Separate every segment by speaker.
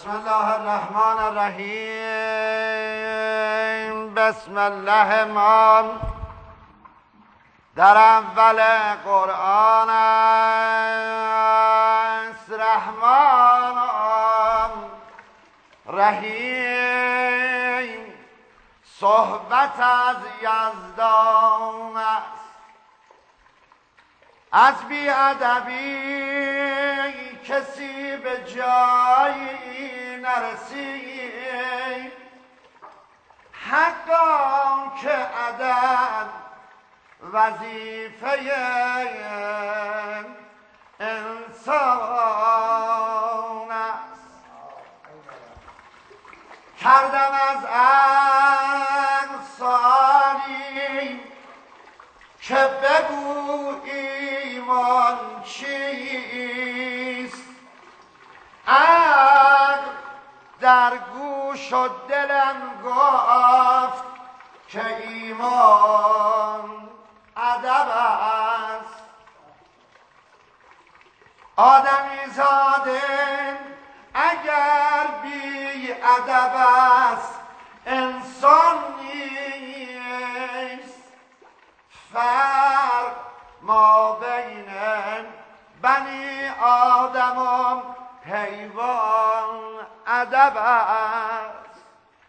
Speaker 1: بسم الله الرحمن الرحیم. بسم الله ما در اول قرآن است، رحمان رحیم. صحبت از یزدان است، از بی‌ادبی کسی به جایی نرسید. حقا که ادب وظیفه انسان است. کردم از عقل سؤالی که بگو ایمان چیست. عقل در گوش و دلم گفت که ایمان ادب است. آدمی زاده اگر بی ادب است انسان نیست. فرق ما بین بنی آدم و حیوان ادب است.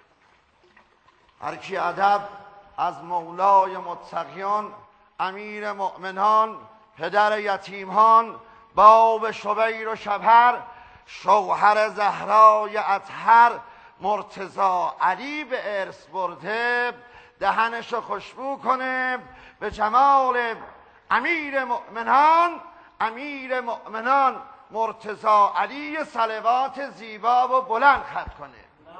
Speaker 1: هر کی ادب از مولای متقیان، امیر مؤمنان، پدر یتیمان، باب شبیر و شبهر، شوهر زهرای اطهر، مرتضی علی به ارث برده، دهنشو خوشبو کنه به جمال امیر مؤمنان مرتضی علی، صلوات زیبا و بلند خط کنه.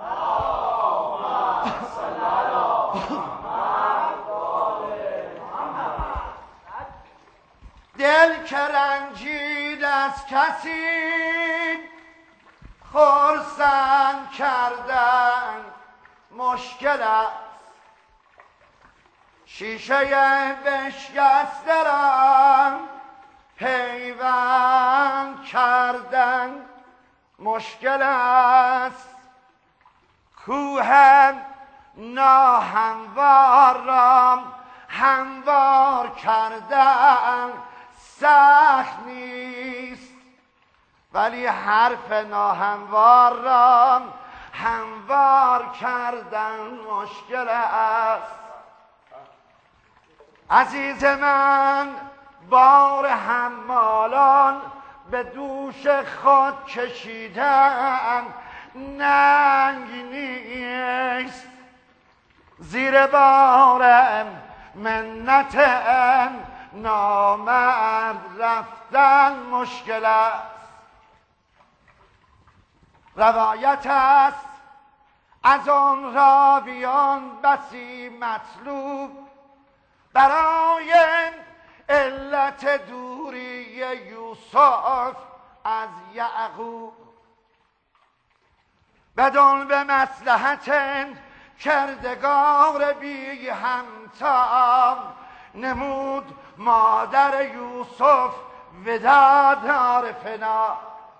Speaker 1: دل که رنجید از کسی خرسند کردن مشکل است. شیشه بشکسته را پیوند کردن مشکل است. کوه ناهموار را هموار کردن سخت نیست، ولی حرف ناهموار را هموار کردن مشکل است. عزیز من، بار حمالان به دوش خود کشیدن ننگ نیست. زیر بار منت نامرد رفتن مشکل است. روایت است از آن راویان بسی مطلوب برای علت دوری یوسف از یعقوب. بدان به مصلحت کردگار بی همتا نمود مادر یوسف وداع عارفنا.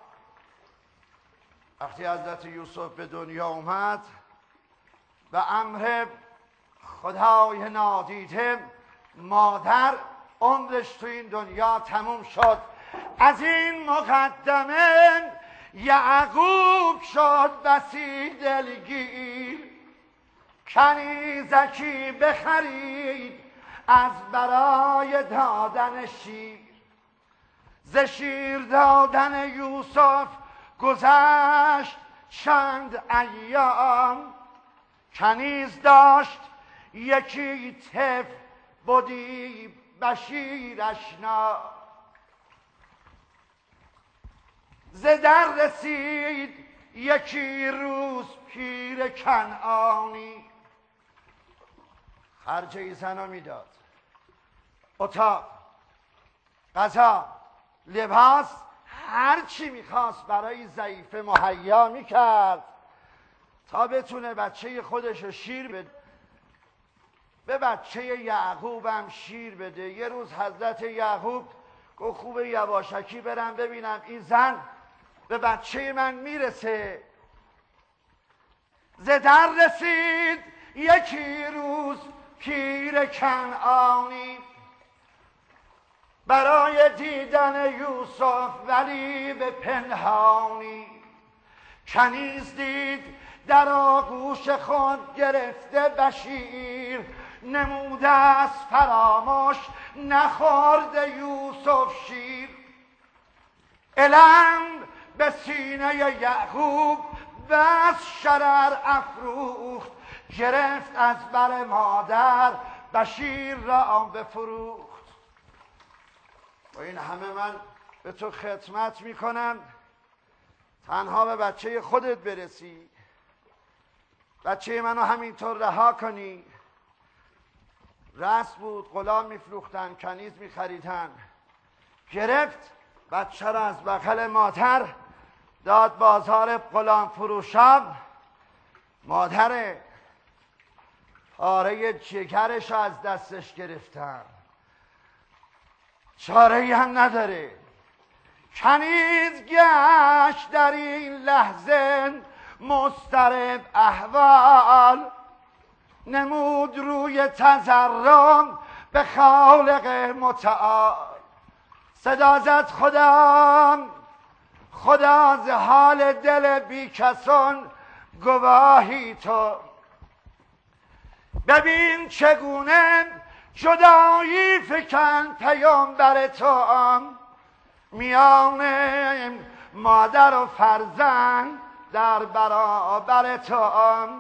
Speaker 1: وقتی حضرت یوسف به دنیا اومد و امر خدای نادیده، مادر عمرش تو این دنیا تموم شد. از این مقدمه یعقوب شد بسی دلگیر. کنیزکی بخرید از برای دادن شیر. ز شیر دادن یوسف گذشت چند ایام. کنیز داشت یکی طفل بودی بشیر اشنا. ز در رسید یکی روز پیر کنعانی. خرج زنو میداد، اتاق، غذا، لباس، هر چی میخواست برای ضعیفه مهیا میکرد تا بتونه بچه خودشو شیر بده. به بچه یعقوب هم شیر بده. یه روز حضرت یعقوب گفت خوبه یواشکی برم ببینم این زن به بچه من میرسه. ز در رسید یکی روز پیر کنعانی، برای دیدن یوسف ولی به پنهانی. کنیز دید در آغوش خود گرفته بشیر، نموده است فراموش نخورده یوسف شیر. علم به سینه یعقوب بس شرر افروخت، گرفت از بر مادر بشیر را بفروخت. با این همه من به تو خدمت میکنم، تنها به بچه خودت برسی، بچه منو همینطور رها کنی. رسم بود، غلام میفروختن، کنیز میخریدن. گرفت بچه را از بغل مادر داد بازار غلام فروشان. مادر پاره جگرش از دستش گرفتن، چاره‌ای هم نداره. کنیز گشت در این لحظه مضطرب احوال، نمود روی تضرع به خالق متعال. صدا زد خدا ز حال دل بی کسان گواهی تو. ببین چگونه جدایی فکن پیامبر تو، میان مادر و فرزند در برابر تو.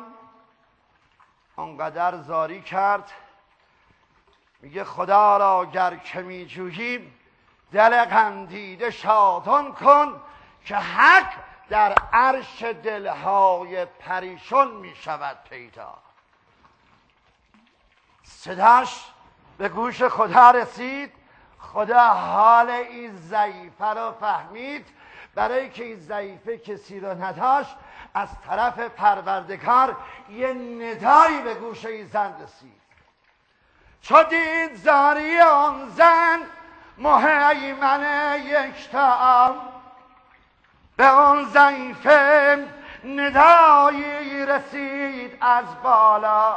Speaker 1: آنقدر زاری کرد، میگه خدا را گر که میجوییم دل غمدیده شادان کن، که حق در عرش دلهای پریشان میشود پیدا. صداش به گوش خدا رسید، خدا حال این ضعیفه رو فهمید. برای که این ضعیفه کسی رو نداشت، از طرف پروردگار یه ندایی به گوش این زن رسید. چو دید زاری آن زن مهیمن یکتا، به آن ضعیفه ندایی رسید از بالا،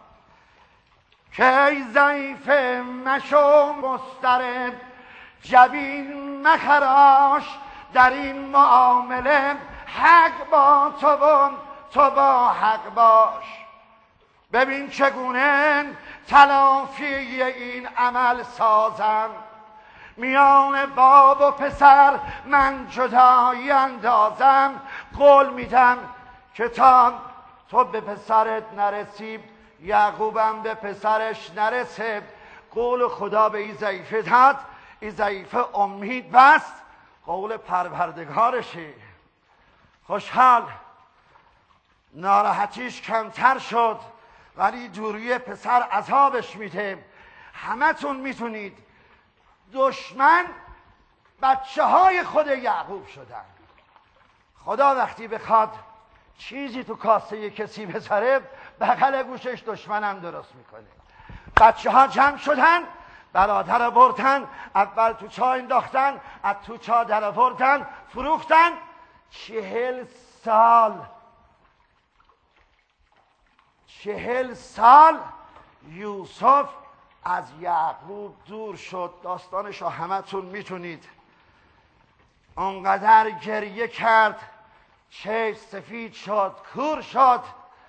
Speaker 1: که ای ضعیفه مشو مضطرب، جبین مخراش در این معامله، حق با تو و تو با حق باش. ببین چگونه تلافی این عمل سازم، میان باب و پسر من جدایی اندازم. قول میدم که تا تو به پسرت نرسی، یعقوبم به پسرش نرسه. قول خدا به این ضعیفه داد، این ضعیفه امید بست، قول پروردگارشه. خوشحال، ناراحتیش کمتر شد، ولی دوری پسر عذابش میده. همتون میتونید دشمن بچه های خود یعقوب شدن. خدا وقتی بخواد چیزی تو کاسه کسی بذاره، بغل گوشش دشمنم درست میکنه. بچه ها جمع شدن، برادر رو بردن، اول تو چاه انداختن، از تو چاه در آوردن، فروختن. 40 سال یوسف از یعقوب دور شد. داستانش رو همتون میتونید. انقدر گریه کرد، چشم سفید شد، کور شد.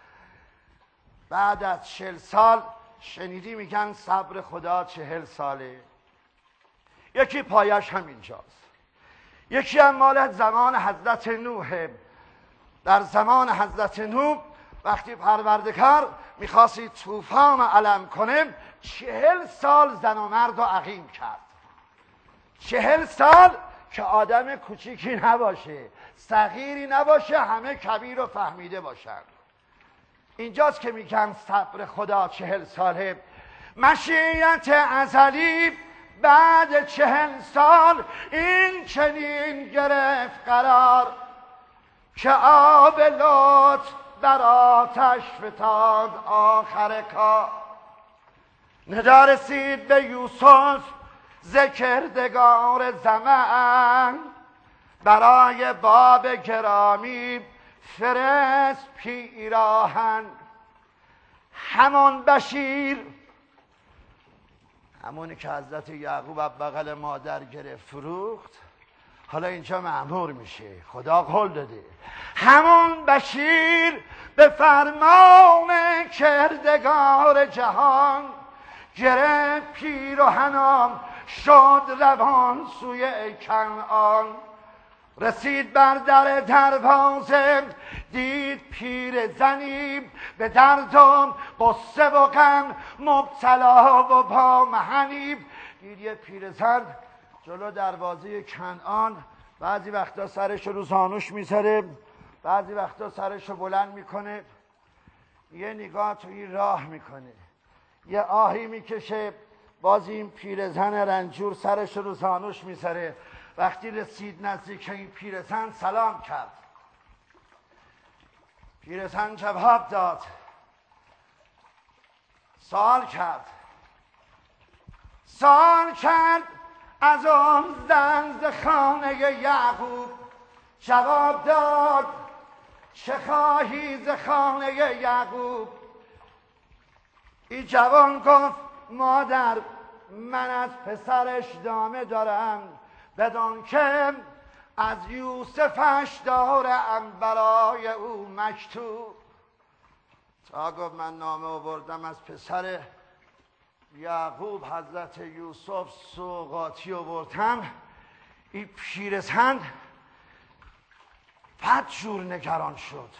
Speaker 1: بعد از 40 سال شنیدی میگن صبر خدا 40 ساله. یکی پایش همینجاست، یکی هم مال زمان حضرت نوحه. در زمان حضرت نوح وقتی پروردگار میخواستی طوفان علم کنه، 40 سال زن و مرد رو عقیم کرد. 40 سال که آدم کوچیکی نباشه، صغیری نباشه، همه کبیر و فهمیده باشن. اینجاست که میگن صبر خدا 40 ساله. مشیت ازلی بعد 40 سال این چنین گرفت قرار، که آب لطف بر آتش فتاد آخر کار. ندا رسید به یوسف ز کردگار زمن، برای باب گرامی فرست پیراهن. همان بشیر، همونی که حضرت یعقوب از بغل مادر گرفت فروخت، حالا اینجا مأمور میشه، خدا قول داده. همان بشیر به فرمان کردگار جهان، گرفت پیراهنم شد روان سوی کنعان. رسید بر در دروازه، دید پیر زنی به درد و قصه و غم مبتلا و با محنی. دید یه پیر زن جلو دروازه کنعان، بعضی وقتا سرش رو زانوش میذاره، بعضی وقتا سرش رو بلند میکنه، یه نگاه توی راه میکنه، یه آهی میکشه، باز این پیرزن رنجور سرش رو زانوش میذاره. وقتی رسید نزدیک این پیرزن سلام کرد. پیرزن جواب داد، سوال کرد از آن زن ز خانه یعقوب. جواب داد چه خواهی ز خانه یعقوب؟ این جوان گفت مادر من از پسرش دامه دارم، بدان که از یوسفش دارم برای او مکتوب. تا گفت من نامه آوردم از پسر یعقوب حضرت یوسف سوغاتی آوردم، این پیرزن بد جور نگران شد.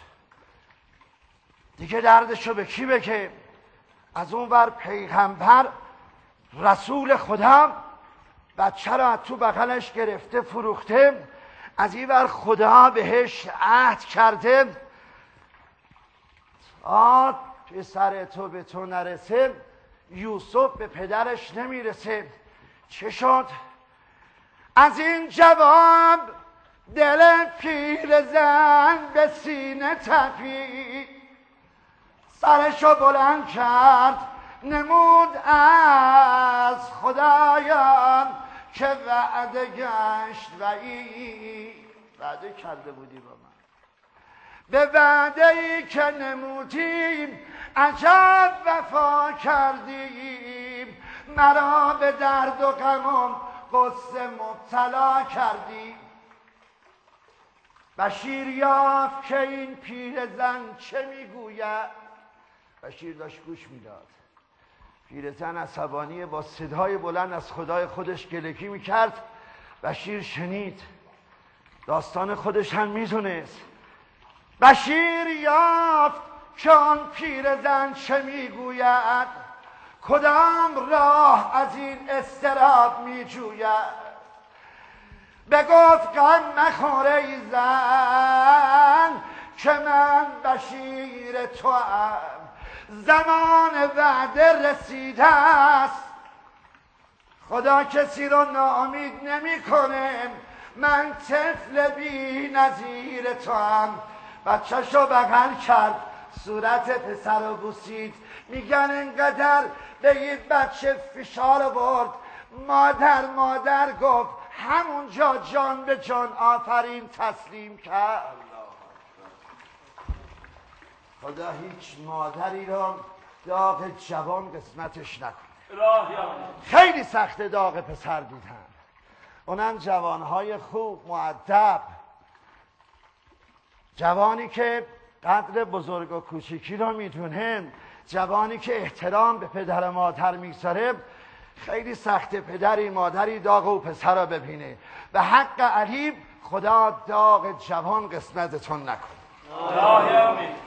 Speaker 1: دیگه دردشو به کی بگه؟ از اون ور پیغمبر رسول خدا بچه را تو بغلش گرفته فروخته، از این ور خدا بهش عهد کرده توی سر تو به تو نرسه، یوسف به پدرش نمیرسه. چه شد؟ از این جواب دل پیرزن به سینه تپید، سرشو بلند کرد نمود از خدایم که وعده گشت وعده کرده بودی با من، به وعده ای که نمودیم عجب وفا کردیم، مرا به درد و غم و غصه مبتلا کردی. بشیر یافت که این پیرزن چه میگوید. بشیر داشت گوش میداد. پیرزن عصبانی با صدای بلند از خدای خودش گلگی میکرد. بشیر شنید، داستان خودش هم میدونست. بشیر یافت که آن پیرزن چه میگوید، کدام راه از این اضطراب میجوید. بگفت غم مخور ای زن که من بشیر توام، زمان وعده رسیده است، خدا کسی رو ناامید نمیکنه، من طفل بی نظیر توام. بچه‌شو بغل کرد، صورت پسر رو بوسید. میگن انقدر به یه بچه فشار برد، مادر گفت همونجا جان به جان آفرین تسلیم کرد. خدا هیچ مادری را داغ جوان قسمتش نکنه. خیلی سخت داغ پسر دیدن، اونم جوانهای خوب مؤدب، جوانی که قدر بزرگ و کوچیکی رو میدونه، جوانی که احترام به پدر و مادر میگذاره. خیلی سخت پدری مادری داغ و پسر رو ببینه. به حق علی خدا داغ جوان قسمتتون نکنه.